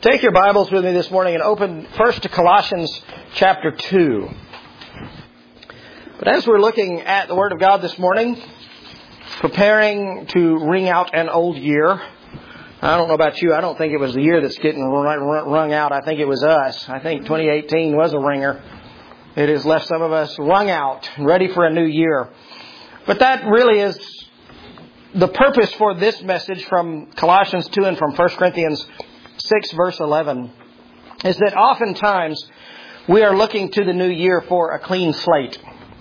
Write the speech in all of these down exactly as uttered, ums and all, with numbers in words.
Take your Bibles with me this morning and open first to Colossians chapter two. But as we're looking at the Word of God this morning, preparing to ring out an old year, I don't know about you, I don't think it was the year that's getting rung out. I think it was us. I think twenty eighteen was a ringer. It has left some of us wrung out, ready for a new year. But that really is the purpose for this message from Colossians two and from First Corinthians six verse eleven, is that oftentimes we are looking to the new year for a clean slate,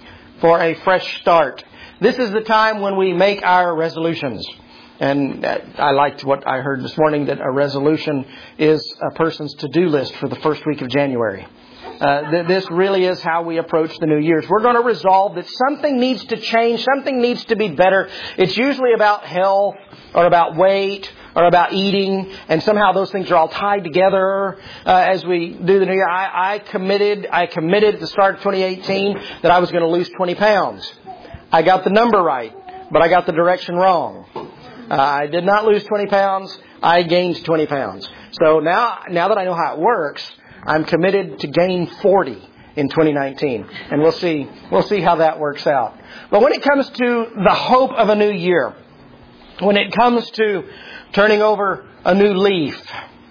for a fresh start. This is the time when we make our resolutions. And I liked what I heard this morning, that a resolution is a person's to-do list for the first week of January. Uh, th- this really is how we approach the New Year's. We're going to resolve that something needs to change, something needs to be better. It's usually about health or about weight or about eating, and somehow those things are all tied together uh, as we do the New Year. I, I committed, I committed at the start of twenty eighteen that I was going to lose twenty pounds. I got the number right, but I got the direction wrong. Uh, I did not lose twenty pounds. I gained twenty pounds. So now, now that I know how it works, I'm committed to gain forty in twenty nineteen. And we'll see, we'll see how that works out. But when it comes to the hope of a new year, when it comes to turning over a new leaf.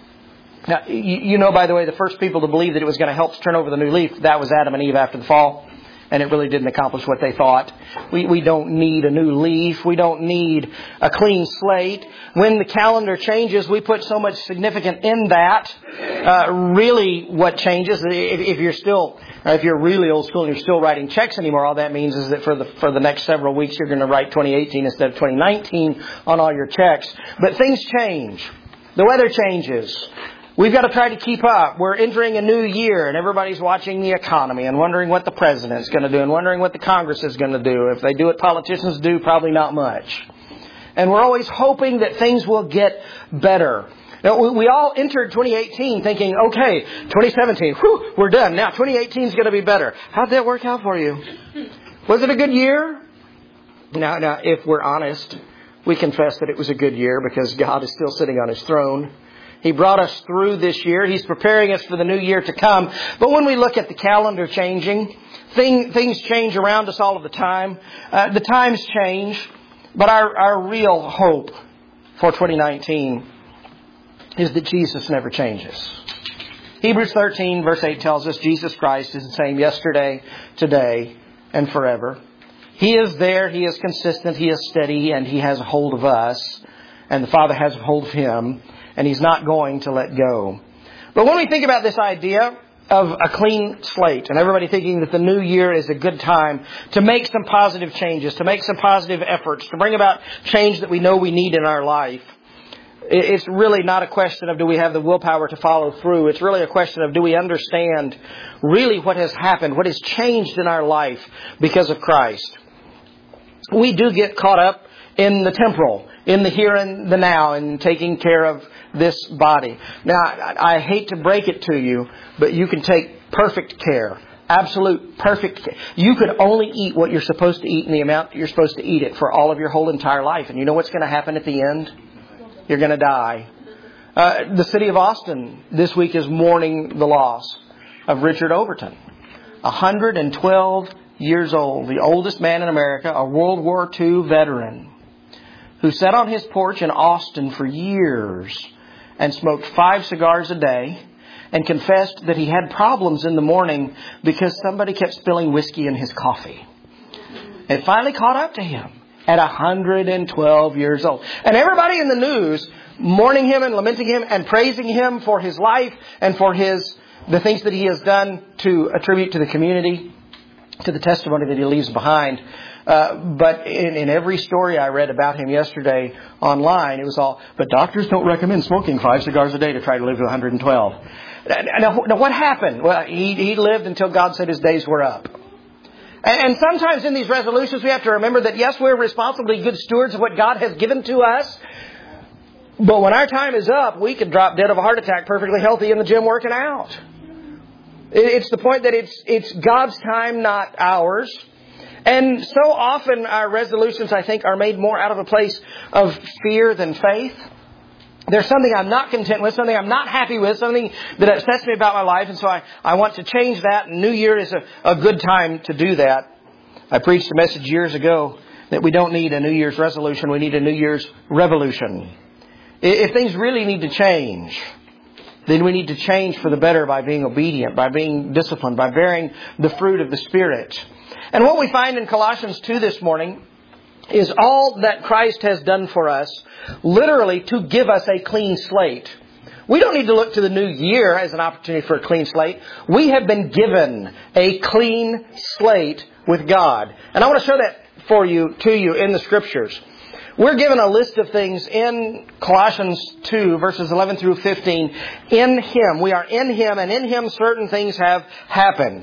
Now, you know, by the way, the first people to believe that it was going to help turn over the new leaf, that was Adam and Eve after the fall. And it really didn't accomplish what they thought. We, we don't need a new leaf. We don't need a clean slate. When the calendar changes, we put so much significance in that. Uh, really, what changes, if, if you're still, if you're really old school and you're still writing checks anymore, all that means is that for the for the next several weeks, you're going to write twenty eighteen instead of twenty nineteen on all your checks. But things change. The weather changes. We've got to try to keep up. We're entering a new year and everybody's watching the economy and wondering what the president's going to do and wondering what the Congress is going to do. If they do what politicians do, probably not much. And we're always hoping that things will get better. Now, we all entered twenty eighteen thinking, okay, twenty seventeen, whew, we're done. Now twenty eighteen is going to be better. How'd that work out for you? Was it a good year? Now, now, if we're honest, we confess that it was a good year because God is still sitting on His throne. He brought us through this year. He's preparing us for the new year to come. But when we look at the calendar changing, thing, things change around us all of the time. Uh, the times change. But our, our real hope for twenty nineteen is that Jesus never changes. Hebrews thirteen verse eight tells us Jesus Christ is the same yesterday, today, and forever. He is there. He is consistent. He is steady. And He has a hold of us. And the Father has a hold of Him. And He's not going to let go. But when we think about this idea of a clean slate and everybody thinking that the new year is a good time to make some positive changes, to make some positive efforts, to bring about change that we know we need in our life, it's really not a question of do we have the willpower to follow through. It's really a question of do we understand really what has happened, what has changed in our life because of Christ. We do get caught up in the temporal, in the here and the now, and taking care of this body. Now, I, I hate to break it to you, but you can take perfect care. Absolute perfect care. You could only eat what you're supposed to eat in the amount that you're supposed to eat it for all of your whole entire life. And you know what's going to happen at the end? You're going to die. Uh, the city of Austin this week is mourning the loss of Richard Overton. one hundred twelve years old. The oldest man in America, a World War Two veteran, who sat on his porch in Austin for years and smoked five cigars a day and confessed that he had problems in the morning because somebody kept spilling whiskey in his coffee. It finally caught up to him at one hundred twelve years old. And everybody in the news mourning him and lamenting him and praising him for his life and for his the things that he has done to attribute to the community, to the testimony that he leaves behind. Uh, but in, in every story I read about him yesterday online, it was all, but doctors don't recommend smoking five cigars a day to try to live to one hundred twelve. Now, now what happened? Well, he, he lived until God said his days were up. And, and sometimes in these resolutions, we have to remember that, yes, we're responsibly good stewards of what God has given to us. But when our time is up, we could drop dead of a heart attack perfectly healthy in the gym working out. It's the point that it's it's God's time, not ours. And so often our resolutions, I think, are made more out of a place of fear than faith. there's something I'm not content with, something I'm not happy with, something that upsets me about my life, and so I, I want to change that, and New Year is a, a good time to do that. I preached a message years ago that we don't need a New Year's resolution, we need a New Year's revolution. If things really need to change, then we need to change for the better by being obedient, by being disciplined, by bearing the fruit of the Spirit. And what we find in Colossians two this morning is all that Christ has done for us, literally to give us a clean slate. We don't need to look to the new year as an opportunity for a clean slate. We have been given a clean slate with God. And I want to show that for you, to you in the Scriptures. We're given a list of things in Colossians two, verses eleven through fifteen. In Him. We are in Him, and in Him certain things have happened.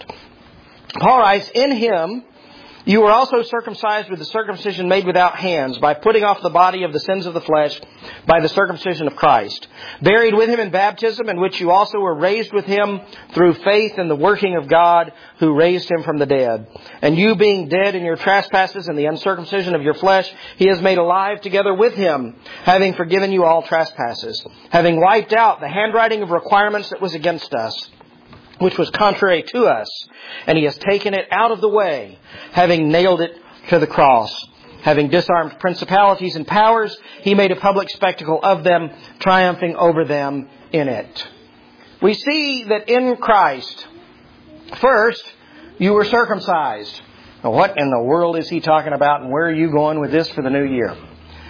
Paul writes, in Him you were also circumcised with the circumcision made without hands, by putting off the body of the sins of the flesh by the circumcision of Christ. Buried with Him in baptism, in which you also were raised with Him through faith in the working of God who raised Him from the dead. And you being dead in your trespasses and the uncircumcision of your flesh, He has made alive together with Him, having forgiven you all trespasses, having wiped out the handwriting of requirements that was against us, which was contrary to us, and He has taken it out of the way, having nailed it to the cross. Having disarmed principalities and powers, He made a public spectacle of them, triumphing over them in it. We see that in Christ, first, you were circumcised. Now, what in the world is he talking about, and where are you going with this for the new year?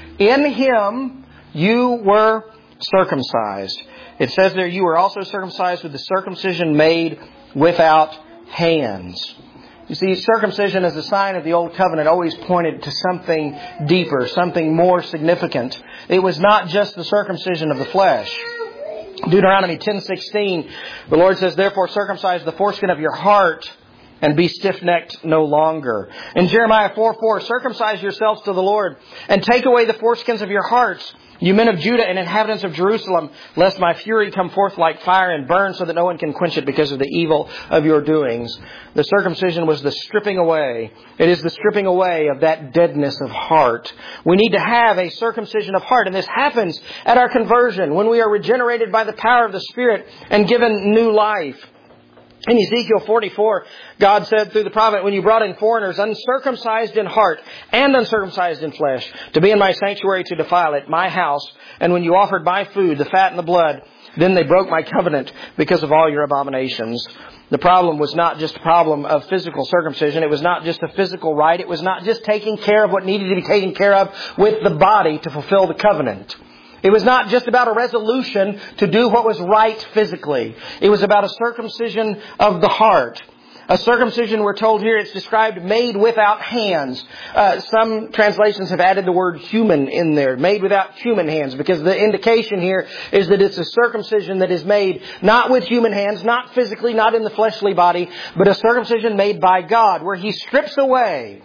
In Him, you were circumcised. It says there, you were also circumcised with the circumcision made without hands. You see, circumcision as a sign of the Old Covenant always pointed to something deeper, something more significant. It was not just the circumcision of the flesh. Deuteronomy ten sixteen, the Lord says, therefore circumcise the foreskin of your heart and be stiff-necked no longer. In Jeremiah four four, circumcise yourselves to the Lord and take away the foreskins of your hearts, you men of Judah and inhabitants of Jerusalem, lest my fury come forth like fire and burn so that no one can quench it because of the evil of your doings. The circumcision was the stripping away. It is the stripping away of that deadness of heart. We need to have a circumcision of heart, and this happens at our conversion when we are regenerated by the power of the Spirit and given new life. In Ezekiel forty-four, God said through the prophet, when you brought in foreigners uncircumcised in heart and uncircumcised in flesh, to be in my sanctuary to defile it, my house, and when you offered my food, the fat and the blood, then they broke my covenant because of all your abominations. The problem was not just a problem of physical circumcision. It was not just a physical rite. It was not just taking care of what needed to be taken care of with the body to fulfill the covenant. It was not just about a resolution to do what was right physically. It was about a circumcision of the heart. A circumcision, we're told here, it's described made without hands. Uh, some translations have added the word human in there, made without human hands, because the indication here is that it's a circumcision that is made not with human hands, not physically, not in the fleshly body, but a circumcision made by God, where He strips away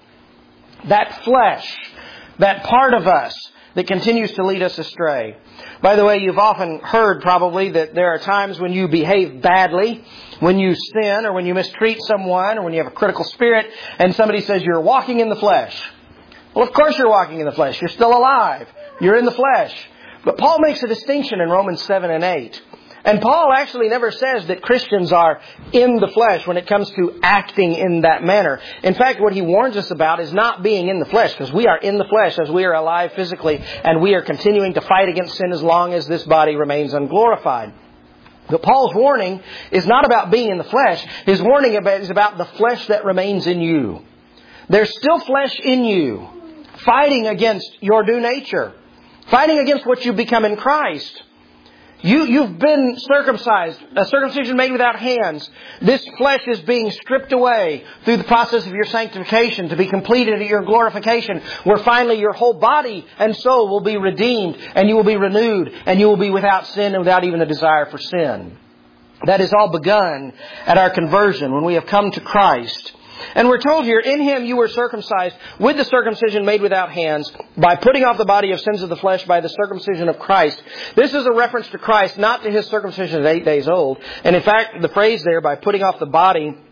that flesh, that part of us that continues to lead us astray. By the way, you've often heard probably that there are times when you behave badly, when you sin, or when you mistreat someone, or when you have a critical spirit, and somebody says you're walking in the flesh. Well, of course you're walking in the flesh. You're still alive. You're in the flesh. But Paul makes a distinction in Romans seven and eight. And Paul actually never says that Christians are in the flesh when it comes to acting in that manner. In fact, what he warns us about is not being in the flesh, because we are in the flesh as we are alive physically, and we are continuing to fight against sin as long as this body remains unglorified. But Paul's warning is not about being in the flesh. His warning is about the flesh that remains in you. There's still flesh in you, fighting against your due nature, fighting against what you become in Christ. You, you've been circumcised, a circumcision made without hands. This flesh is being stripped away through the process of your sanctification to be completed at your glorification, where finally your whole body and soul will be redeemed, and you will be renewed, and you will be without sin and without even a desire for sin. That is all begun at our conversion when we have come to Christ. And we're told here, in Him you were circumcised with the circumcision made without hands, by putting off the body of sins of the flesh by the circumcision of Christ. This is a reference to Christ, not to His circumcision at eight days old. And in fact, the phrase there, by putting off the body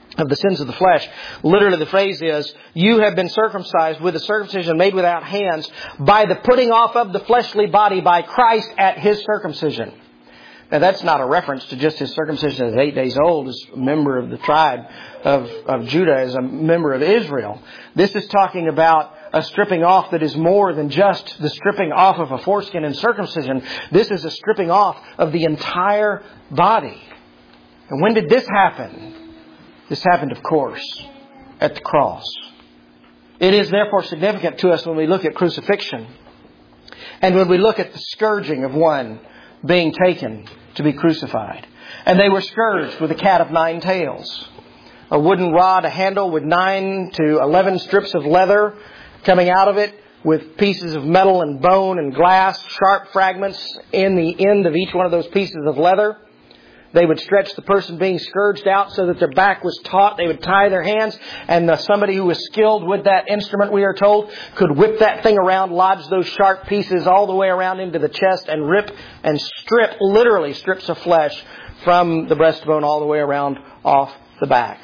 of the sins of the flesh. Literally the phrase is, you have been circumcised with a circumcision made without hands by the putting off of the fleshly body by Christ at His circumcision. Now that's not a reference to just His circumcision as eight days old as a member of the tribe of, of Judah, as a member of Israel. This is talking about a stripping off that is more than just the stripping off of a foreskin and circumcision. This is a stripping off of the entire body. And when did this happen? This happened, of course, at the cross. It is therefore significant to us when we look at crucifixion and when we look at the scourging of one being taken to be crucified. And they were scourged with a cat of nine tails. A wooden rod, a handle with nine to eleven strips of leather coming out of it with pieces of metal and bone and glass, sharp fragments in the end of each one of those pieces of leather. They would stretch the person being scourged out so that their back was taut. They would tie their hands, and the, somebody who was skilled with that instrument, we are told, could whip that thing around, lodge those sharp pieces all the way around into the chest, and rip and strip, literally strips of flesh from the breastbone all the way around off the back.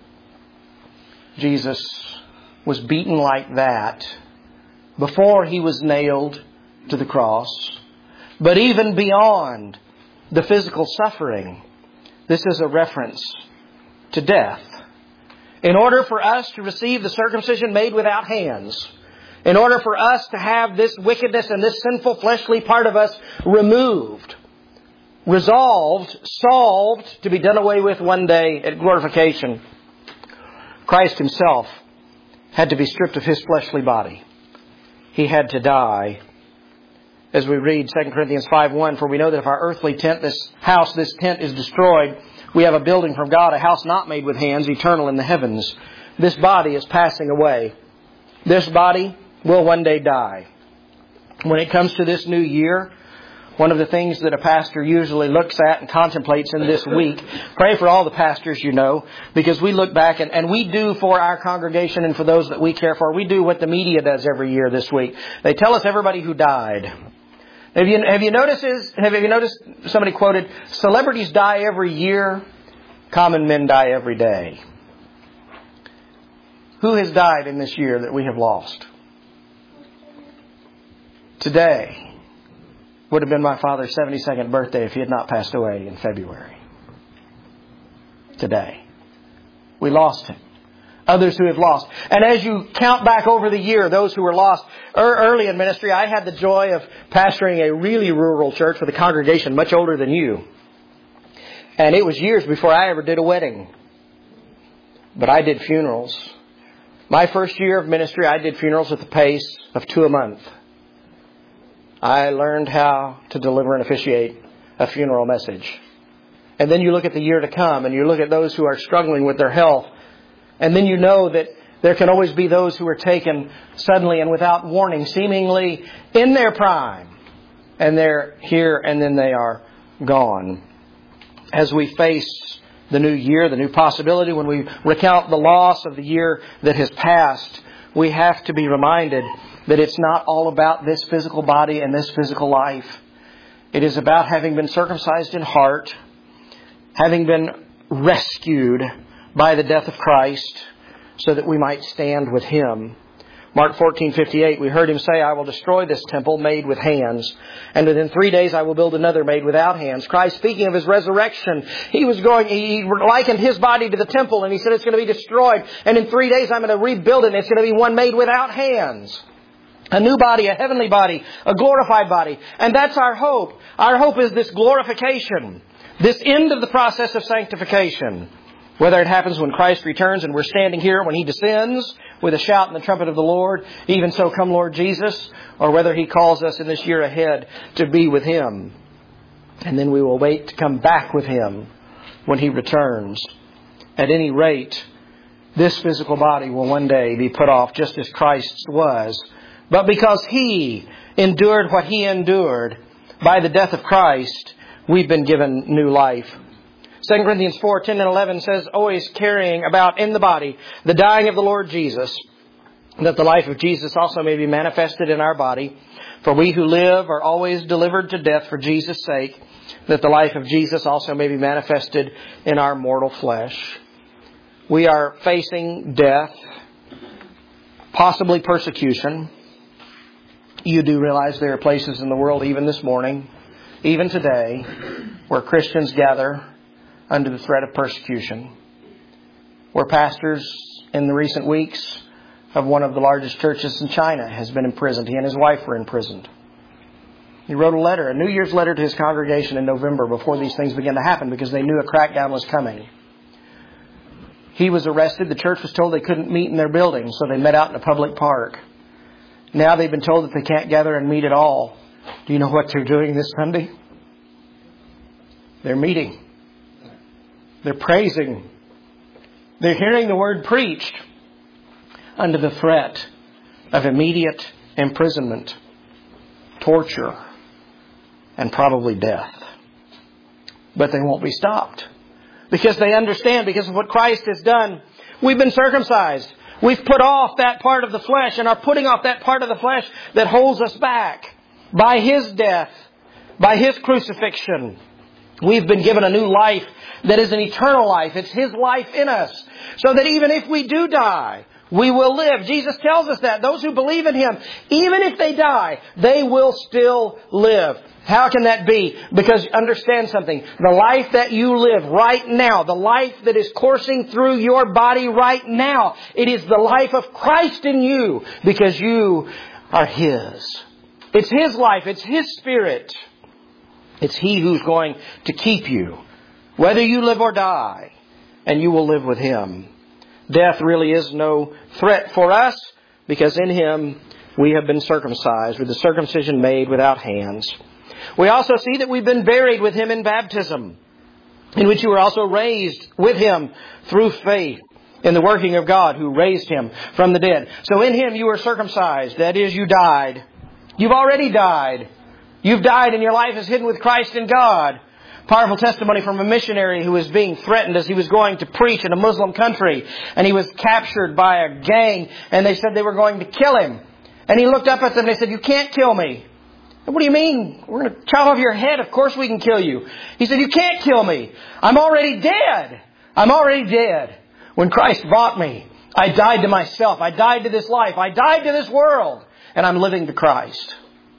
Jesus was beaten like that before He was nailed to the cross. But even beyond the physical suffering, this is a reference to death. In order for us to receive the circumcision made without hands, in order for us to have this wickedness and this sinful fleshly part of us removed, resolved, solved, to be done away with one day at glorification, Christ Himself had to be stripped of His fleshly body. He had to die. As we read Second Corinthians five one, for we know that if our earthly tent, this house, this tent is destroyed, we have a building from God, a house not made with hands, eternal in the heavens. This body is passing away. This body will one day die. When it comes to this new year, one of the things that a pastor usually looks at and contemplates in this week, pray for all the pastors you know, because we look back and, and we do for our congregation and for those that we care for, we do what the media does every year this week. They tell us everybody who died. Have you, have you noticed, have you noticed, somebody quoted, celebrities die every year, common men die every day. Who has died in this year that we have lost? Today would have been my father's seventy-second birthday if he had not passed away in February. Today. We lost him. Others who have lost. And as you count back over the year, those who were lost, early in ministry, I had the joy of pastoring a really rural church with a congregation much older than you. And it was years before I ever did a wedding. But I did funerals. My first year of ministry, I did funerals at the pace of two a month. I learned how to deliver and officiate a funeral message. And then you look at the year to come, and you look at those who are struggling with their health. And then you know that there can always be those who are taken suddenly and without warning, seemingly in their prime. And they're here and then they are gone. As we face the new year, the new possibility, when we recount the loss of the year that has passed, we have to be reminded that it's not all about this physical body and this physical life. It is about having been circumcised in heart, having been rescued by the death of Christ, so that we might stand with Him. Mark fourteen fifty-eight, we heard Him say, I will destroy this temple made with hands, and within three days I will build another made without hands. Christ, speaking of His resurrection, He was going, He likened His body to the temple, and He said it's going to be destroyed, and in three days I'm going to rebuild it, and it's going to be one made without hands. A new body, a heavenly body, a glorified body. And that's our hope. Our hope is this glorification, this end of the process of sanctification. Whether it happens when Christ returns and we're standing here when He descends with a shout and the trumpet of the Lord, even so come Lord Jesus, or whether He calls us in this year ahead to be with Him. And then we will wait to come back with Him when He returns. At any rate, this physical body will one day be put off just as Christ's was. But because He endured what He endured by the death of Christ, we've been given new life. Second Corinthians four, ten and eleven says, always carrying about in the body the dying of the Lord Jesus, that the life of Jesus also may be manifested in our body. For we who live are always delivered to death for Jesus' sake, that the life of Jesus also may be manifested in our mortal flesh. We are facing death, possibly persecution. You do realize there are places in the world, even this morning, even today, where Christians gather under the threat of persecution. Where pastors in the recent weeks of one of the largest churches in China has been imprisoned. He and his wife were imprisoned. He wrote a letter, a New Year's letter to his congregation in November before these things began to happen because they knew a crackdown was coming. He was arrested. The church was told they couldn't meet in their building, so they met out in a public park. Now they've been told that they can't gather and meet at all. Do you know what they're doing this Sunday? They're meeting. They're praising. They're hearing the word preached under the threat of immediate imprisonment, torture, and probably death. But they won't be stopped because they understand, because of what Christ has done. We've been circumcised. We've put off that part of the flesh and are putting off that part of the flesh that holds us back. By His death, by His crucifixion, we've been given a new life that is an eternal life. It's His life in us. So that even if we do die, we will live. Jesus tells us that. Those who believe in Him, even if they die, they will still live. How can that be? Because understand something. The life that you live right now, the life that is coursing through your body right now, it is the life of Christ in you because you are His. It's His life. It's His Spirit. It's He who's going to keep you, whether you live or die, and you will live with Him. Death really is no threat for us because in Him we have been circumcised with the circumcision made without hands. We also see that we've been buried with Him in baptism, in which you were also raised with Him through faith in the working of God who raised Him from the dead. So in Him you were circumcised. That is, you died. You've already died. You've died and your life is hidden with Christ in God. Powerful testimony from a missionary who was being threatened as he was going to preach in a Muslim country. And he was captured by a gang and they said they were going to kill him. And he looked up at them and they said, "You can't kill me." "What do you mean? We're going to chop off your head. Of course we can kill you." He said, "You can't kill me. I'm already dead. I'm already dead. When Christ bought me, I died to myself. I died to this life. I died to this world. And I'm living to Christ."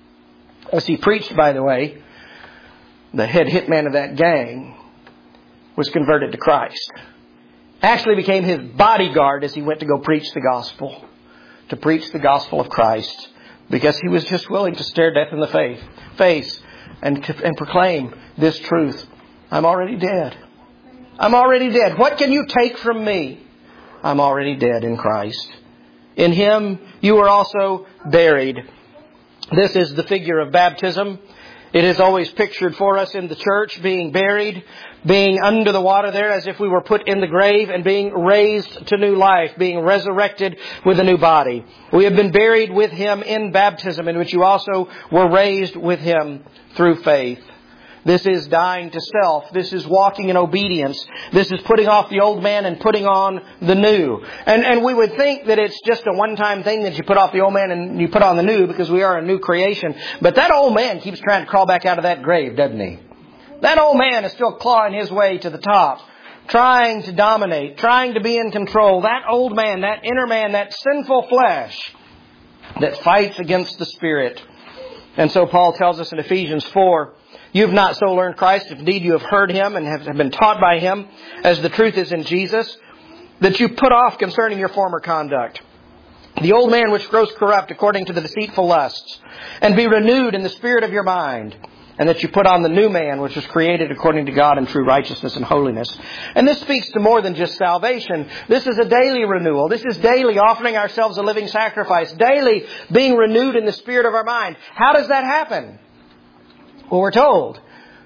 As he preached, by the way, the head hitman of that gang was converted to Christ. Actually became his bodyguard as he went to go preach the gospel. To preach the gospel of Christ. Because he was just willing to stare death in the face, face and, and proclaim this truth. I'm already dead. I'm already dead. What can you take from me? I'm already dead in Christ. In Him you were also buried. This is the figure of baptism. It is always pictured for us in the church, being buried, being under the water there as if we were put in the grave, and being raised to new life, being resurrected with a new body. We have been buried with Him in baptism, in which you also were raised with Him through faith. This is dying to self. This is walking in obedience. This is putting off the old man and putting on the new. And, and we would think that it's just a one-time thing that you put off the old man and you put on the new because we are a new creation. But that old man keeps trying to crawl back out of that grave, doesn't he? That old man is still clawing his way to the top, trying to dominate, trying to be in control. That old man, that inner man, that sinful flesh that fights against the Spirit. And so Paul tells us in Ephesians four, "You have not so learned Christ, if indeed you have heard Him and have been taught by Him, as the truth is in Jesus, that you put off concerning your former conduct the old man which grows corrupt according to the deceitful lusts, and be renewed in the spirit of your mind, and that you put on the new man which was created according to God in true righteousness and holiness." And this speaks to more than just salvation. This is a daily renewal. This is daily offering ourselves a living sacrifice. Daily being renewed in the spirit of our mind. How does that happen? Well, we're told,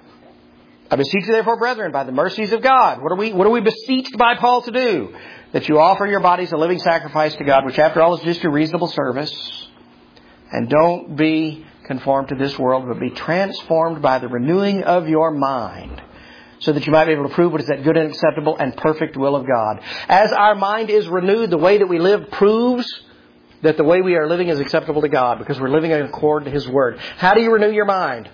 "I beseech you therefore, brethren, by the mercies of God." What are we, what are we beseeched by Paul to do? That you offer your bodies a living sacrifice to God, which after all is just your reasonable service. And don't be conformed to this world, but be transformed by the renewing of your mind, so that you might be able to prove what is that good and acceptable and perfect will of God. As our mind is renewed, the way that we live proves that the way we are living is acceptable to God, because we're living in accord to His Word. How do you renew your mind?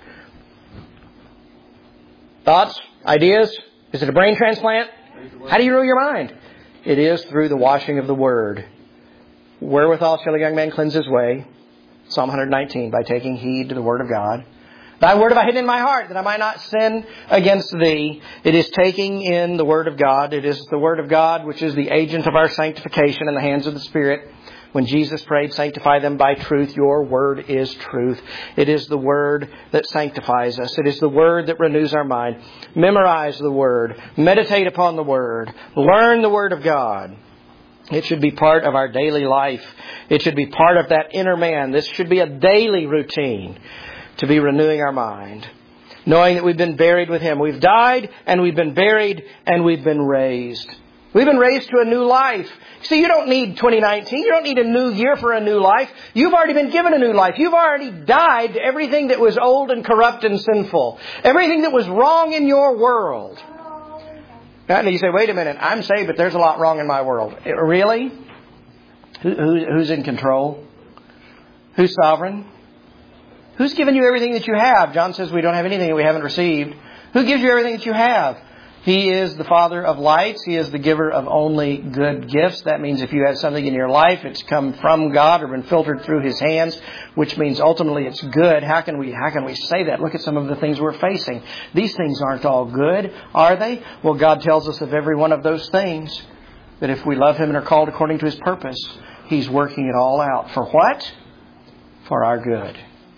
Thoughts? Ideas? Is it a brain transplant? How do you renew your mind? It is through the washing of the Word. Wherewithal shall a young man cleanse his way? Psalm one nineteen, by taking heed to the Word of God. Thy Word have I hidden in my heart, that I might not sin against Thee. It is taking in the Word of God. It is the Word of God which is the agent of our sanctification in the hands of the Spirit. When Jesus prayed, sanctify them by truth, your Word is truth. It is the Word that sanctifies us. It is the Word that renews our mind. Memorize the Word. Meditate upon the Word. Learn the Word of God. It should be part of our daily life. It should be part of that inner man. This should be a daily routine to be renewing our mind. Knowing that we've been buried with Him. We've died and we've been buried and we've been raised. We've been raised to a new life. See, you don't need twenty nineteen. You don't need a new year for a new life. You've already been given a new life. You've already died to everything that was old and corrupt and sinful. Everything that was wrong in your world. Now you say, wait a minute, I'm saved, but there's a lot wrong in my world. Really? Who, who, who's in control? Who's sovereign? Who's given you everything that you have? John says we don't have anything that we haven't received. Who gives you everything that you have? He is the Father of lights. He is the giver of only good gifts. That means if you have something in your life, it's come from God or been filtered through His hands, which means ultimately it's good. How can we, how can we say that? Look at some of the things we're facing. These things aren't all good, are they? Well, God tells us of every one of those things that if we love Him and are called according to His purpose, He's working it all out. For what? For our good.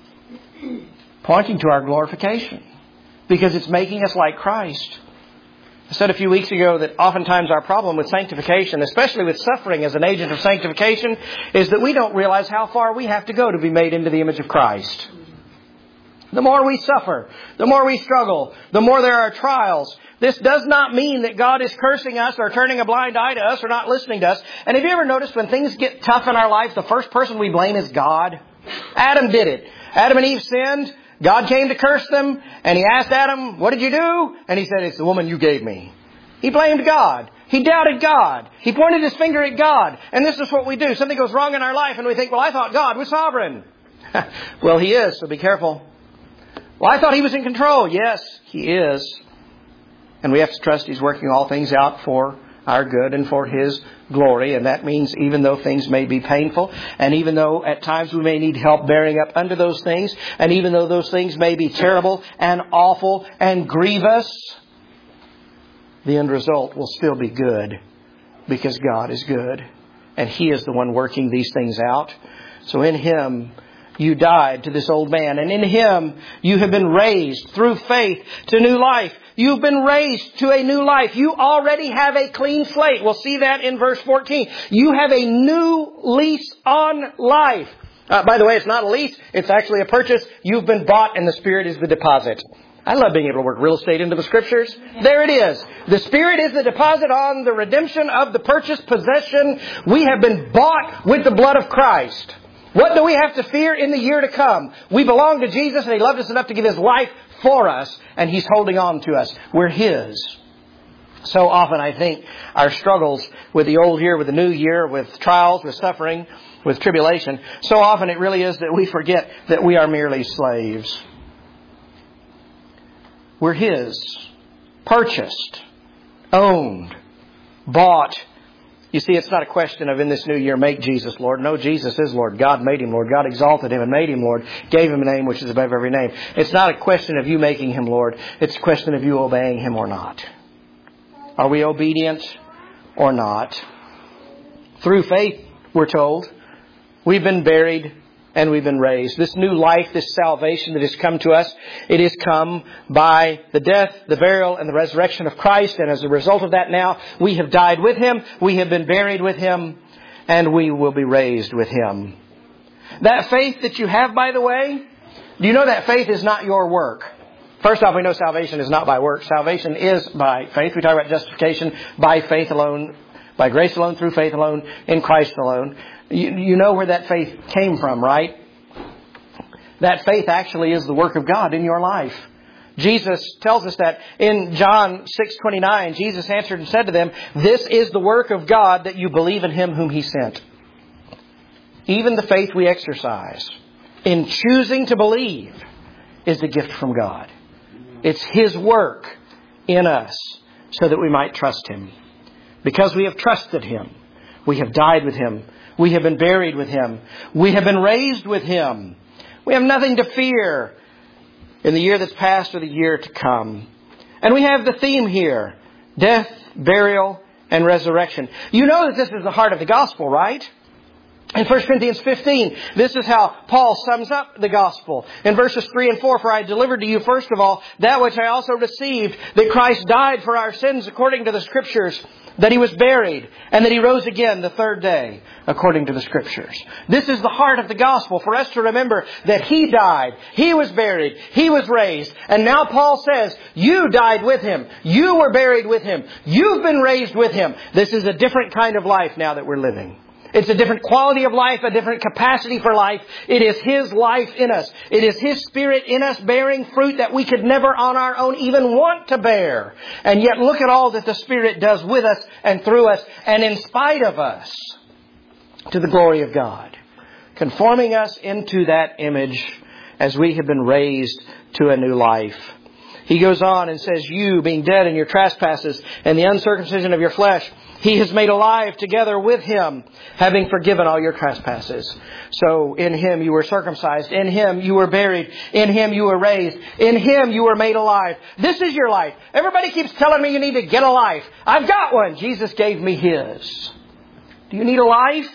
Pointing to our glorification. Because it's making us like Christ. I said a few weeks ago that oftentimes our problem with sanctification, especially with suffering as an agent of sanctification, is that we don't realize how far we have to go to be made into the image of Christ. The more we suffer, the more we struggle, the more there are trials. This does not mean that God is cursing us or turning a blind eye to us or not listening to us. And have you ever noticed when things get tough in our life, the first person we blame is God? Adam did it. Adam and Eve sinned. God came to curse them, and He asked Adam, what did you do? And he said, it's the woman you gave me. He blamed God. He doubted God. He pointed his finger at God. And this is what we do. Something goes wrong in our life, and we think, well, I thought God was sovereign. Well, He is, so be careful. Well, I thought He was in control. Yes, He is. And we have to trust He's working all things out for our good and for His glory. And that means even though things may be painful, and even though at times we may need help bearing up under those things, and even though those things may be terrible and awful and grievous, the end result will still be good because God is good. And He is the one working these things out. So in Him, you died to this old man. And in Him, you have been raised through faith to new life. You've been raised to a new life. You already have a clean slate. We'll see that in verse fourteen. You have a new lease on life. Uh, by the way, it's not a lease. It's actually a purchase. You've been bought and the Spirit is the deposit. I love being able to work real estate into the Scriptures. There it is. The Spirit is the deposit on the redemption of the purchased possession. We have been bought with the blood of Christ. What do we have to fear in the year to come? We belong to Jesus and He loved us enough to give His life for us, and He's holding on to us. We're His. So often I think our struggles with the old year, with the new year, with trials, with suffering, with tribulation, so often it really is that we forget that we are merely slaves. We're His. Purchased. Owned. Bought. You see, it's not a question of in this new year, make Jesus Lord. No, Jesus is Lord. God made Him Lord. God exalted Him and made Him Lord. Gave Him a name which is above every name. It's not a question of you making Him Lord. It's a question of you obeying Him or not. Are we obedient or not? Through faith, we're told, we've been buried and we've been raised. This new life, this salvation that has come to us, it has come by the death, the burial, and the resurrection of Christ. And as a result of that now, we have died with Him, we have been buried with Him, and we will be raised with Him. That faith that you have, by the way, do you know that faith is not your work? First off, we know salvation is not by works. Salvation is by faith. We talk about justification by faith alone, by grace alone, through faith alone, in Christ alone. You, you know where that faith came from, right? That faith actually is the work of God in your life. Jesus tells us that in John six twenty-nine. Jesus answered and said to them, "This is the work of God, that you believe in Him whom He sent." Even the faith we exercise in choosing to believe is a gift from God. It's His work in us so that we might trust Him. Because we have trusted Him. We have died with Him. We have been buried with Him. We have been raised with Him. We have nothing to fear in the year that's past or the year to come. And we have the theme here. Death, burial, and resurrection. You know that this is the heart of the gospel, right? In First Corinthians fifteen, this is how Paul sums up the gospel. In verses three and four, for I delivered to you first of all that which I also received, that Christ died for our sins according to the Scriptures, that He was buried, and that He rose again the third day according to the Scriptures. This is the heart of the gospel, for us to remember that He died, He was buried, He was raised, and now Paul says, you died with Him, you were buried with Him, you've been raised with Him. This is a different kind of life now that we're living. It's a different quality of life, a different capacity for life. It is His life in us. It is His Spirit in us bearing fruit that we could never on our own even want to bear. And yet look at all that the Spirit does with us and through us and in spite of us to the glory of God, conforming us into that image as we have been raised to a new life. He goes on and says, you being dead in your trespasses and the uncircumcision of your flesh, He has made alive together with Him, having forgiven all your trespasses. So in Him you were circumcised. In Him you were buried. In Him you were raised. In Him you were made alive. This is your life. Everybody keeps telling me you need to get a life. I've got one. Jesus gave me His. Do you need a life?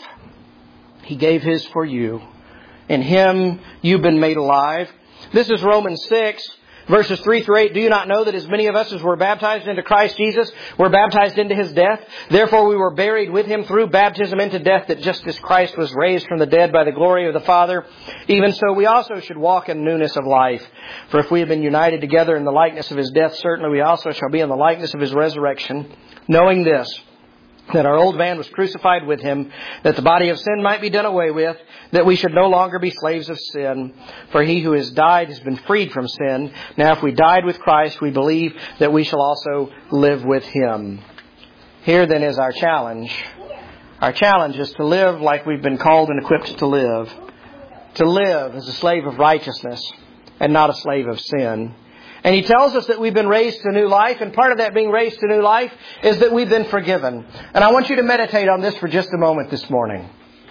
He gave His for you. In Him you've been made alive. This is Romans six. Verses three through eight, do you not know that as many of us as were baptized into Christ Jesus were baptized into His death? Therefore we were buried with Him through baptism into death, that just as Christ was raised from the dead by the glory of the Father, even so we also should walk in newness of life. For if we have been united together in the likeness of His death, certainly we also shall be in the likeness of His resurrection, knowing this, that our old man was crucified with Him, that the body of sin might be done away with, that we should no longer be slaves of sin. For he who has died has been freed from sin. Now if we died with Christ, we believe that we shall also live with Him. Here then is our challenge. Our challenge is to live like we've been called and equipped to live. To live as a slave of righteousness and not a slave of sin. And he tells us that we've been raised to new life, and part of that being raised to new life is that we've been forgiven. And I want you to meditate on this for just a moment this morning.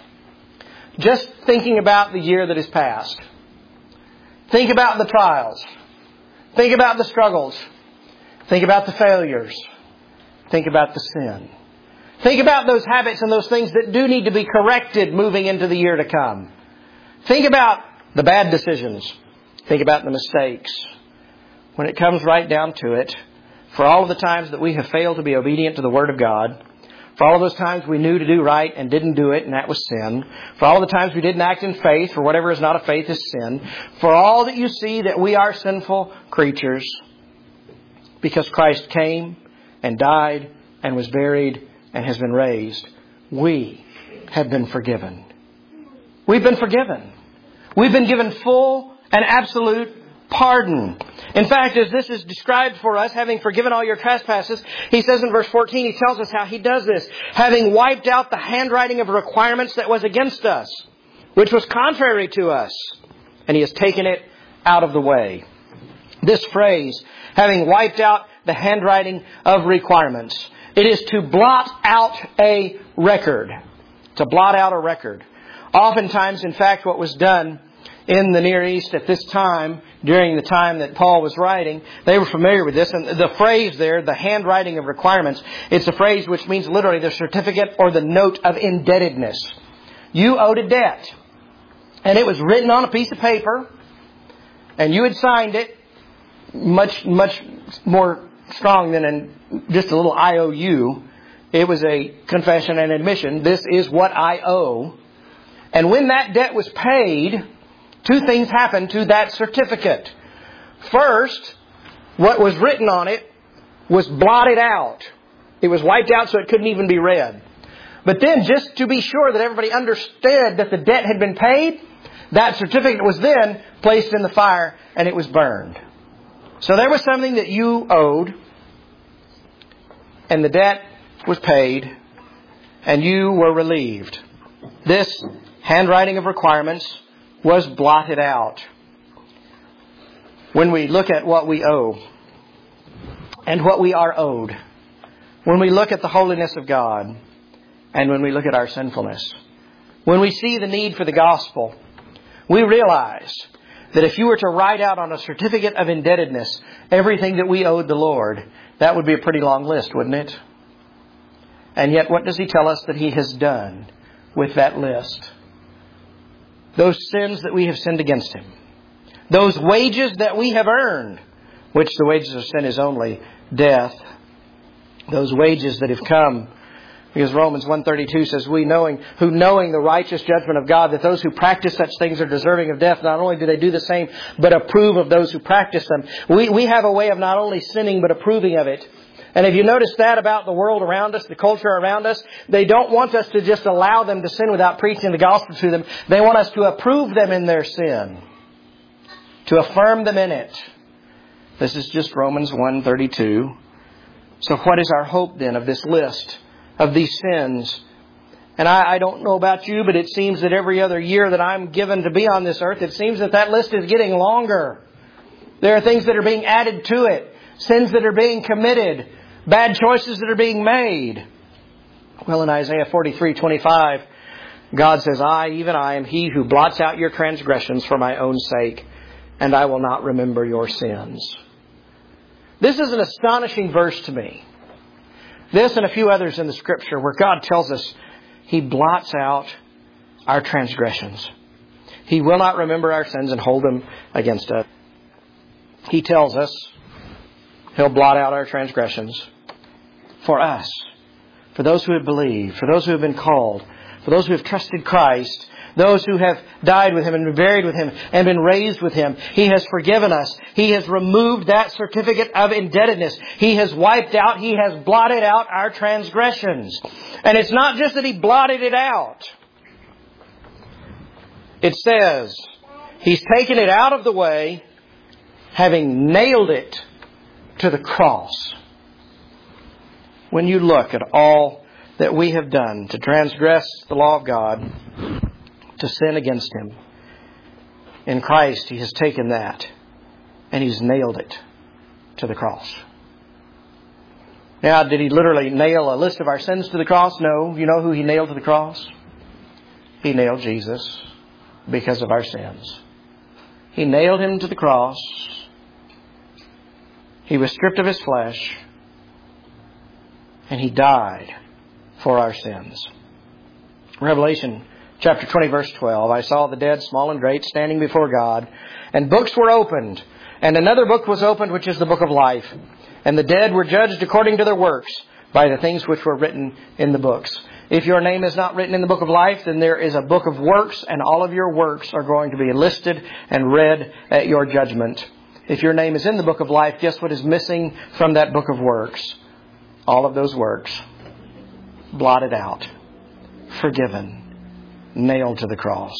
Just thinking about the year that has passed. Think about the trials. Think about the struggles. Think about the failures. Think about the sin. Think about those habits and those things that do need to be corrected moving into the year to come. Think about the bad decisions. Think about the mistakes. When it comes right down to it, for all of the times that we have failed to be obedient to the Word of God, for all of those times we knew to do right and didn't do it, and that was sin, for all the times we didn't act in faith, for whatever is not of faith is sin, for all that you see that we are sinful creatures, because Christ came and died and was buried and has been raised, we have been forgiven. We've been forgiven. We've been given full and absolute pardon. In fact, as this is described for us, having forgiven all your trespasses, he says in verse fourteen, he tells us how he does this. Having wiped out the handwriting of requirements that was against us, which was contrary to us, and he has taken it out of the way. This phrase, having wiped out the handwriting of requirements, it is to blot out a record. To blot out a record. Oftentimes, in fact, what was done in the Near East at this time, during the time that Paul was writing, they were familiar with this. And the phrase there, the handwriting of requirements, it's a phrase which means literally the certificate or the note of indebtedness. You owed a debt. And it was written on a piece of paper. And you had signed it. Much, much more strong than in just a little I O U. It was a confession and admission. This is what I owe. And when that debt was paid, two things happened to that certificate. First, what was written on it was blotted out. It was wiped out so it couldn't even be read. But then, just to be sure that everybody understood that the debt had been paid, that certificate was then placed in the fire and it was burned. So there was something that you owed, and the debt was paid, and you were relieved. This handwriting of requirements was blotted out. When we look at what we owe and what we are owed, when we look at the holiness of God and when we look at our sinfulness, when we see the need for the gospel, we realize that if you were to write out on a certificate of indebtedness everything that we owed the Lord, that would be a pretty long list, wouldn't it? And yet, what does He tell us that He has done with that list? Those sins that we have sinned against Him. Those wages that we have earned, which the wages of sin is only death. Those wages that have come, because Romans one thirty-two says, "We knowing, who knowing the righteous judgment of God, that those who practice such things are deserving of death, not only do they do the same, but approve of those who practice them." We, we have a way of not only sinning, but approving of it. And if you notice that about the world around us, the culture around us, they don't want us to just allow them to sin without preaching the gospel to them. They want us to approve them in their sin, to affirm them in it. This is just Romans one thirty-two. So what is our hope then of this list of these sins? And I, I don't know about you, but it seems that every other year that I'm given to be on this earth, it seems that that list is getting longer. There are things that are being added to it, sins that are being committed, bad choices that are being made. Well, in Isaiah forty-three twenty-five, God says, "I, even I, am He who blots out your transgressions for my own sake, and I will not remember your sins." This is an astonishing verse to me. This and a few others in the Scripture where God tells us He blots out our transgressions. He will not remember our sins and hold them against us. He tells us He'll blot out our transgressions for us, for those who have believed, for those who have been called, for those who have trusted Christ, those who have died with Him and been buried with Him and been raised with Him. He has forgiven us. He has removed that certificate of indebtedness. He has wiped out, He has blotted out our transgressions. And it's not just that He blotted it out. It says He's taken it out of the way, having nailed it to the cross. When you look at all that we have done to transgress the law of God, to sin against Him, in Christ He has taken that and He's nailed it to the cross. Now, did He literally nail a list of our sins to the cross? No. You know who He nailed to the cross? He nailed Jesus because of our sins. He nailed Him to the cross. He was stripped of His flesh, and He died for our sins. Revelation chapter twenty, verse twelve, "I saw the dead, small and great, standing before God, and books were opened. And another book was opened, which is the book of life. And the dead were judged according to their works by the things which were written in the books." If your name is not written in the book of life, then there is a book of works, and all of your works are going to be listed and read at your judgment. If your name is in the book of life, guess what is missing from that book of works? All of those works. Blotted out. Forgiven. Nailed to the cross.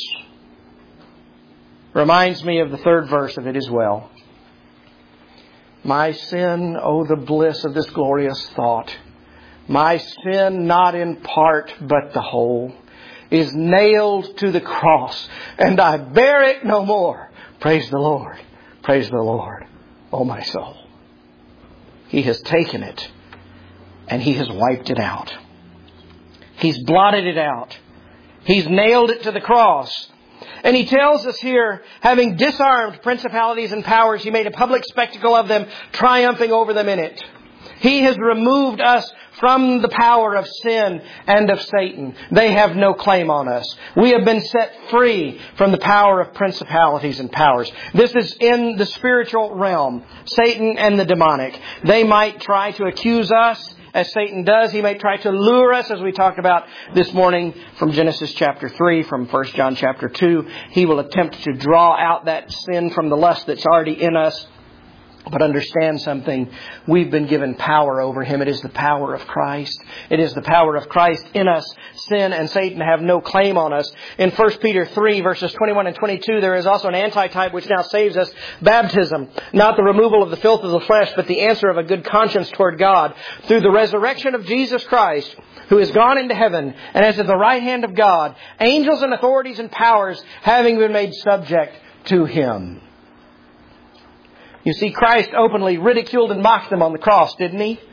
Reminds me of the third verse of it as well. "My sin, oh the bliss of this glorious thought. My sin, not in part, but the whole, is nailed to the cross, and I bear it no more. Praise the Lord. Praise the Lord, oh my soul." He has taken it and He has wiped it out. He's blotted it out. He's nailed it to the cross. And He tells us here, having disarmed principalities and powers, He made a public spectacle of them, triumphing over them in it. He has removed us from the power of sin and of Satan. They have no claim on us. We have been set free from the power of principalities and powers. This is in the spiritual realm. Satan and the demonic. They might try to accuse us, as Satan does. He may try to lure us, as we talked about this morning from Genesis chapter three, from First John chapter two. He will attempt to draw out that sin from the lust that's already in us. But understand something. We've been given power over him. It is the power of Christ. It is the power of Christ in us. Sin and Satan have no claim on us. In First Peter three, verses twenty-one and twenty-two, there is also an antitype which now saves us. Baptism, not the removal of the filth of the flesh, but the answer of a good conscience toward God. Through the resurrection of Jesus Christ, who has gone into heaven and is at the right hand of God, angels and authorities and powers having been made subject to him. You see, Christ openly ridiculed and mocked them on the cross, didn't he?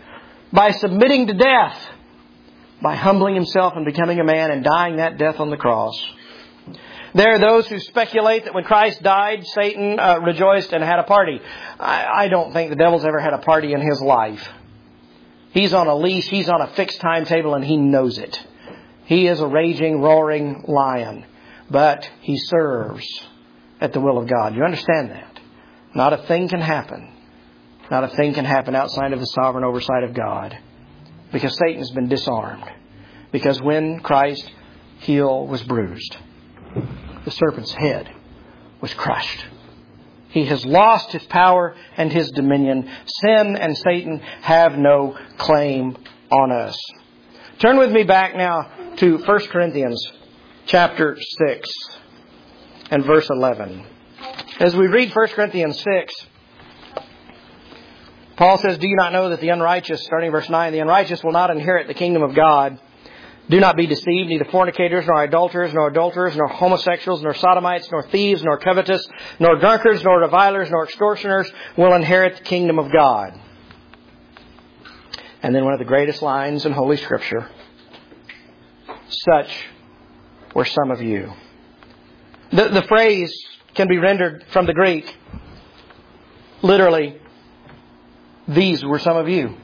by submitting to death, by humbling Himself and becoming a man and dying that death on the cross. There are those who speculate that when Christ died, Satan uh, rejoiced and had a party. I, I don't think the devil's ever had a party in his life. He's on a leash, he's on a fixed timetable, and he knows it. He is a raging, roaring lion. But he serves at the will of God. You understand that? Not a thing can happen. Not a thing can happen outside of the sovereign oversight of God. Because Satan has been disarmed. Because when Christ's heel was bruised, the serpent's head was crushed. He has lost his power and his dominion. Sin and Satan have no claim on us. Turn with me back now to First Corinthians chapter six and verse eleven. As we read First Corinthians six, Paul says, "Do you not know that the unrighteous," starting verse nine, "the unrighteous will not inherit the kingdom of God? Do not be deceived, neither fornicators, nor idolaters, nor adulterers, nor homosexuals, nor sodomites, nor thieves, nor covetous, nor drunkards, nor revilers, nor extortioners will inherit the kingdom of God." And then one of the greatest lines in Holy Scripture, "Such were some of you." The, the phrase can be rendered from the Greek, literally, "These were some of you."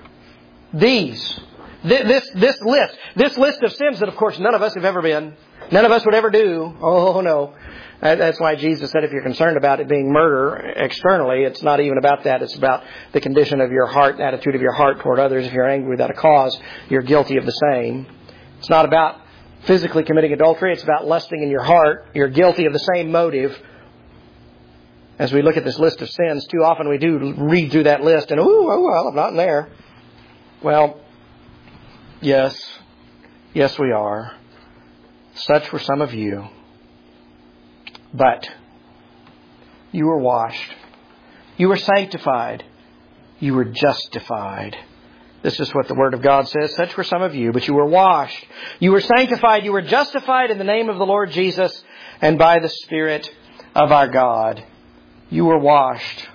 These. This, this list. This list of sins that, of course, none of us have ever been. None of us would ever do. Oh, no. That's why Jesus said if you're concerned about it being murder externally, it's not even about that. It's about the condition of your heart, the attitude of your heart toward others. If you're angry without a cause, you're guilty of the same. It's not about physically committing adultery. It's about lusting in your heart. You're guilty of the same motive. As we look at this list of sins, too often we do read through that list and, ooh, oh, well, I'm not in there. Well, yes. Yes, we are. Such were some of you. But you were washed. You were sanctified. You were justified. This is what the Word of God says. Such were some of you, but you were washed. You were sanctified. You were justified in the name of the Lord Jesus and by the Spirit of our God. You were washed.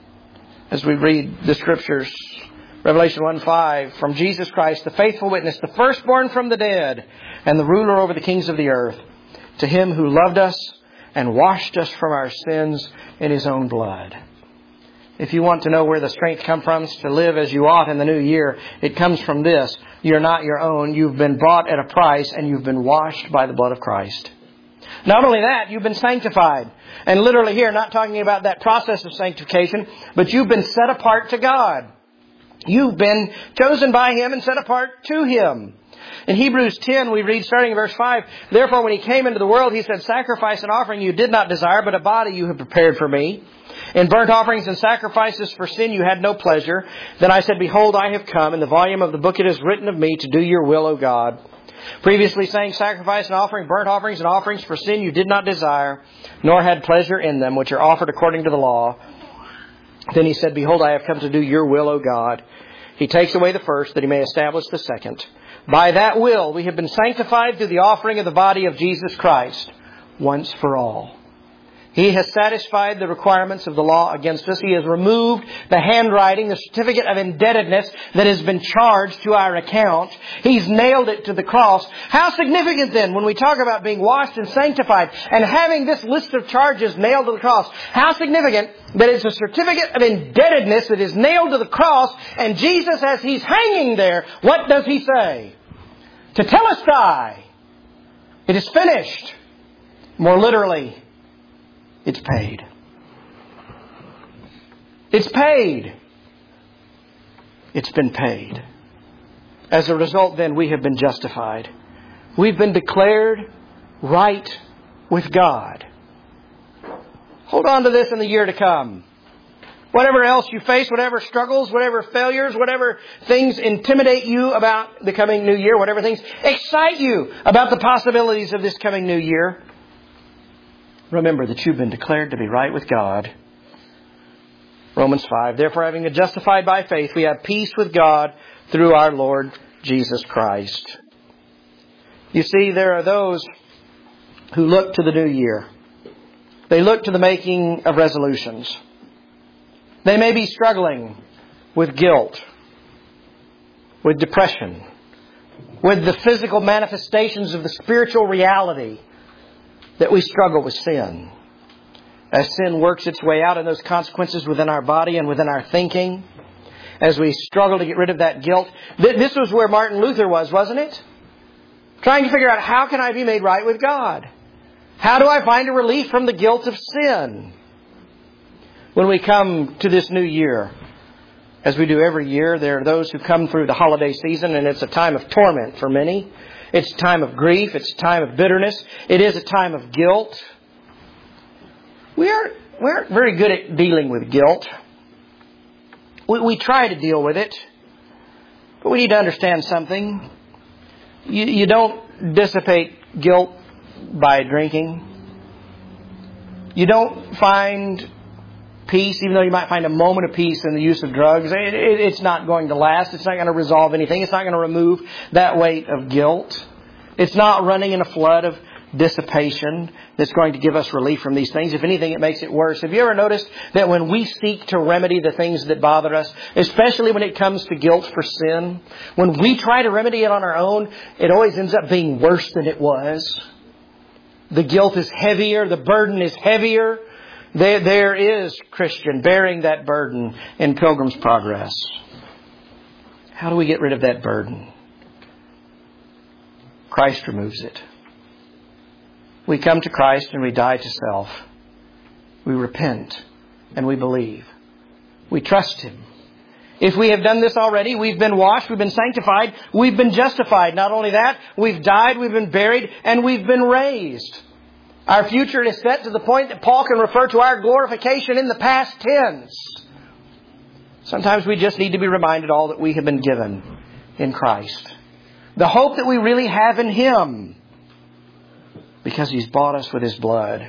As we read the Scriptures, Revelation one five, "From Jesus Christ, the faithful witness, the firstborn from the dead, and the ruler over the kings of the earth, to Him who loved us and washed us from our sins in His own blood." If you want to know where the strength comes from to live as you ought in the new year, it comes from this. You're not your own. You've been bought at a price, and you've been washed by the blood of Christ. Not only that, you've been sanctified. And literally here, not talking about that process of sanctification, but you've been set apart to God. You've been chosen by Him and set apart to Him. In Hebrews ten, we read, starting in verse five, "Therefore, when He came into the world, He said, 'Sacrifice and offering you did not desire, but a body you have prepared for me. In burnt offerings and sacrifices for sin you had no pleasure. Then I said, Behold, I have come. In the volume of the book it is written of me to do your will, O God.' Previously saying, sacrifice and offering, burnt offerings and offerings for sin you did not desire, nor had pleasure in them, which are offered according to the law. Then He said, Behold, I have come to do your will, O God. He takes away the first, that He may establish the second. By that will we have been sanctified through the offering of the body of Jesus Christ, once for all. He has satisfied the requirements of the law against us. He has removed the handwriting, the certificate of indebtedness that has been charged to our account. He's nailed it to the cross. How significant then when we talk about being washed and sanctified and having this list of charges nailed to the cross? How significant that it's a certificate of indebtedness that is nailed to the cross, and Jesus, as He's hanging there, what does He say? Tetelestai. It is finished. More literally, it's paid. It's paid. It's been paid. As a result, then, we have been justified. We've been declared right with God. Hold on to this in the year to come. Whatever else you face, whatever struggles, whatever failures, whatever things intimidate you about the coming new year, whatever things excite you about the possibilities of this coming new year, remember that you've been declared to be right with God. Romans five, "Therefore, having been justified by faith, we have peace with God through our Lord Jesus Christ." You see, there are those who look to the new year. They look to the making of resolutions. They may be struggling with guilt. with depression, with the physical manifestations of the spiritual reality that we struggle with sin. As sin works its way out in those consequences within our body and within our thinking, as we struggle to get rid of that guilt. This was where Martin Luther was, wasn't it? Trying to figure out, how can I be made right with God? How do I find a relief from the guilt of sin? When we come to this new year, as we do every year, there are those who come through the holiday season, and it's a time of torment for many. It's a time of grief. It's a time of bitterness. It is a time of guilt. We aren't, we aren't very good at dealing with guilt. We, we try to deal with it, but we need to understand something. You, you don't dissipate guilt by drinking. You don't find peace, even though you might find a moment of peace in the use of drugs. It, it, it's not going to last. It's not going to resolve anything. It's not going to remove that weight of guilt. It's not running in a flood of dissipation that's going to give us relief from these things. If anything, it makes it worse. Have you ever noticed that when we seek to remedy the things that bother us, especially when it comes to guilt for sin, when we try to remedy it on our own, it always ends up being worse than it was? The guilt is heavier. The burden is heavier. There, there is, Christian, bearing that burden in Pilgrim's Progress. How do we get rid of that burden? Christ removes it. We come to Christ and we die to self. We repent and we believe. We trust Him. If we have done this already, we've been washed, we've been sanctified, we've been justified. Not only that, we've died, we've been buried, and we've been raised. Our future is set to the point that Paul can refer to our glorification in the past tense. Sometimes we just need to be reminded all that we have been given in Christ. The hope that we really have in Him, because He's bought us with His blood.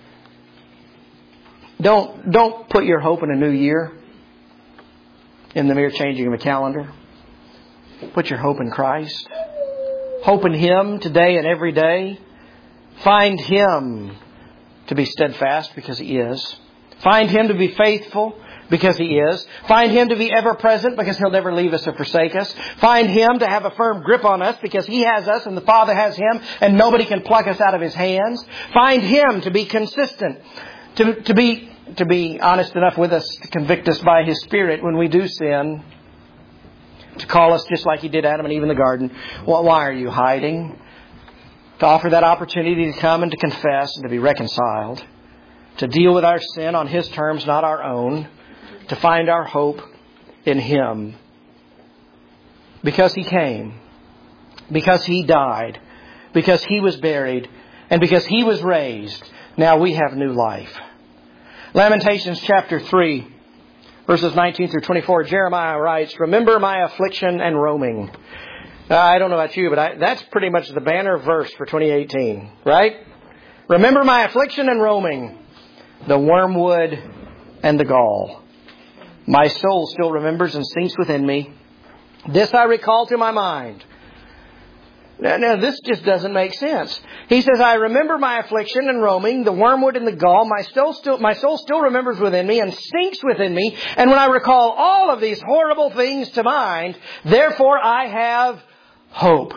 Don't, don't put your hope in a new year in the mere changing of a calendar. Put your hope in Christ. Hope in Him today and every day. Find Him to be steadfast, because He is. Find Him to be faithful, because He is. Find Him to be ever present, because He'll never leave us or forsake us. Find Him to have a firm grip on us, because He has us and the Father has Him and nobody can pluck us out of His hands. Find Him to be consistent, to, to be to be honest enough with us to convict us by His Spirit when we do sin, to call us just like He did Adam and Eve in the garden. Well, why are you hiding? To offer that opportunity to come and to confess and to be reconciled, to deal with our sin on His terms, not our own, to find our hope in Him. Because He came, because He died, because He was buried, and because He was raised, now we have new life. Lamentations chapter three, verses nineteen through twenty-four, Jeremiah writes, "Remember my affliction and roaming." Uh, I don't know about you, but I, that's pretty much the banner verse for twenty eighteen, right? Remember my affliction and roaming, the wormwood and the gall. My soul still remembers and sinks within me. This I recall to my mind. Now, now, this just doesn't make sense. He says, I remember my affliction and roaming, the wormwood and the gall. My soul, still, my soul still remembers within me and sinks within me. And when I recall all of these horrible things to mind, therefore I have hope.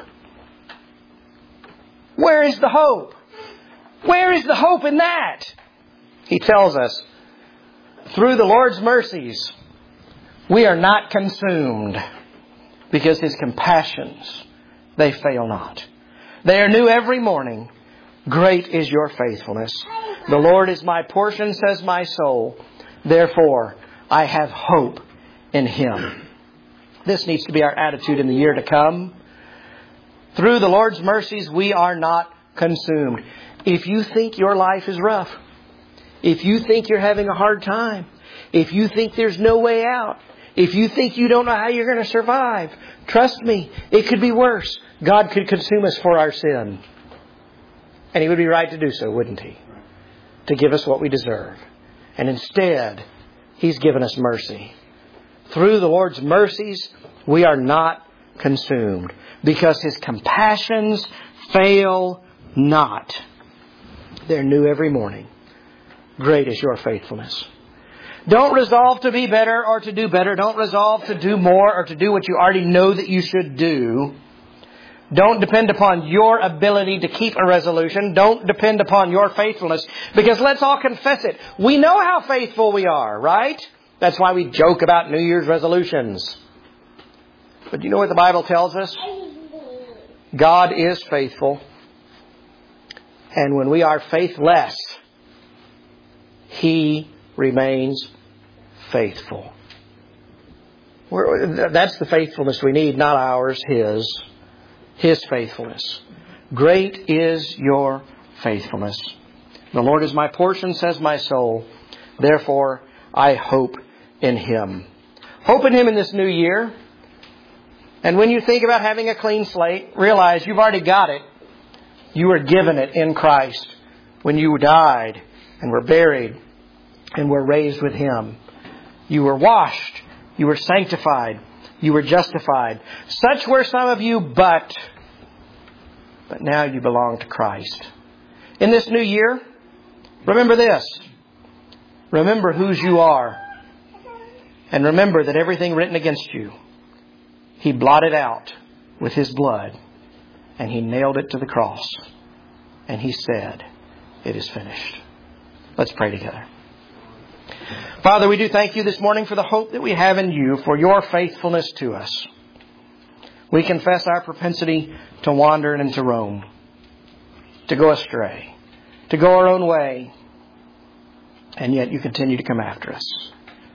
Where is the hope? Where is the hope in that? He tells us, through the Lord's mercies, we are not consumed, because His compassions, they fail not. They are new every morning. Great is your faithfulness. The Lord is my portion, says my soul. Therefore, I have hope in Him. This needs to be our attitude in the year to come. Through the Lord's mercies, we are not consumed. If you think your life is rough, if you think you're having a hard time, if you think there's no way out, if you think you don't know how you're going to survive, trust me, it could be worse. God could consume us for our sin. And He would be right to do so, wouldn't He? To give us what we deserve. And instead, He's given us mercy. Through the Lord's mercies, we are not consumed, because His compassions fail not. They're new every morning. Great is your faithfulness. Don't resolve to be better or to do better. Don't resolve to do more or to do what you already know that you should do. Don't depend upon your ability to keep a resolution. Don't depend upon your faithfulness. Because let's all confess it. We know how faithful we are, right? That's why we joke about New Year's resolutions. But you know what the Bible tells us? God is faithful. And when we are faithless, He remains faithful. We're, that's the faithfulness we need, not ours, His. His faithfulness. Great is your faithfulness. The Lord is my portion, says my soul. Therefore, I hope in Him. Hope in Him in this new year. And when you think about having a clean slate, realize you've already got it. You were given it in Christ when you died and were buried and were raised with Him. You were washed. You were sanctified. You were justified. Such were some of you, but, but now you belong to Christ. In this new year, remember this. Remember whose you are. And remember that everything written against you, He blotted out with His blood. And He nailed it to the cross. And He said, it is finished. Let's pray together. Father, we do thank You this morning for the hope that we have in You, for Your faithfulness to us. We confess our propensity to wander and to roam, to go astray, to go our own way, and yet You continue to come after us.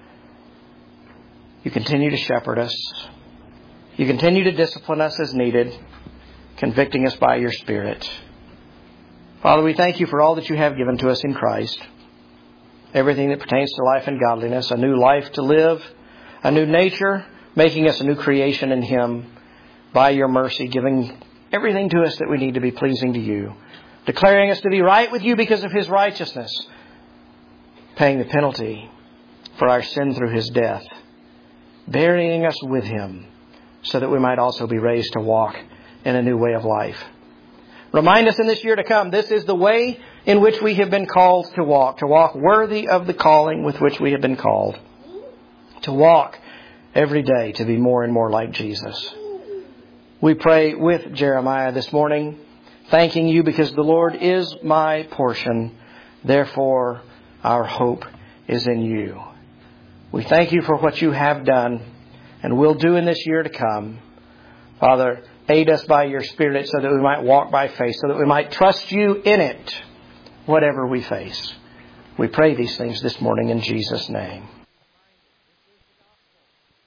You continue to shepherd us. You continue to discipline us as needed, convicting us by Your Spirit. Father, we thank You for all that You have given to us in Christ. Everything that pertains to life and godliness, a new life to live, a new nature, making us a new creation in Him by Your mercy, giving everything to us that we need to be pleasing to You, declaring us to be right with You because of His righteousness, paying the penalty for our sin through His death, burying us with Him so that we might also be raised to walk in a new way of life. Remind us in this year to come, this is the way in which we have been called to walk, to walk worthy of the calling with which we have been called, to walk every day to be more and more like Jesus. We pray with Jeremiah this morning, thanking You because the Lord is my portion. Therefore, our hope is in You. We thank You for what You have done and will do in this year to come. Father, aid us by Your Spirit so that we might walk by faith, so that we might trust You in it, whatever we face. We pray these things this morning in Jesus' name.